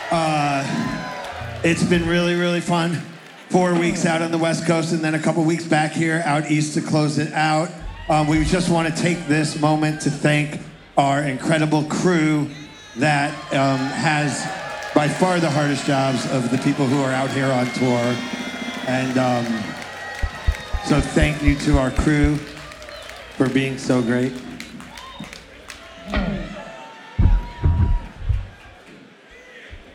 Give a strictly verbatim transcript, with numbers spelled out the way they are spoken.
Uh, it's been really, really fun. Four weeks out on the West Coast and then a couple weeks back here out east to close it out. Um, we just want to take this moment to thank our incredible crew that um, has by far the hardest jobs of the people who are out here on tour. And um, so thank you to our crew for being so great.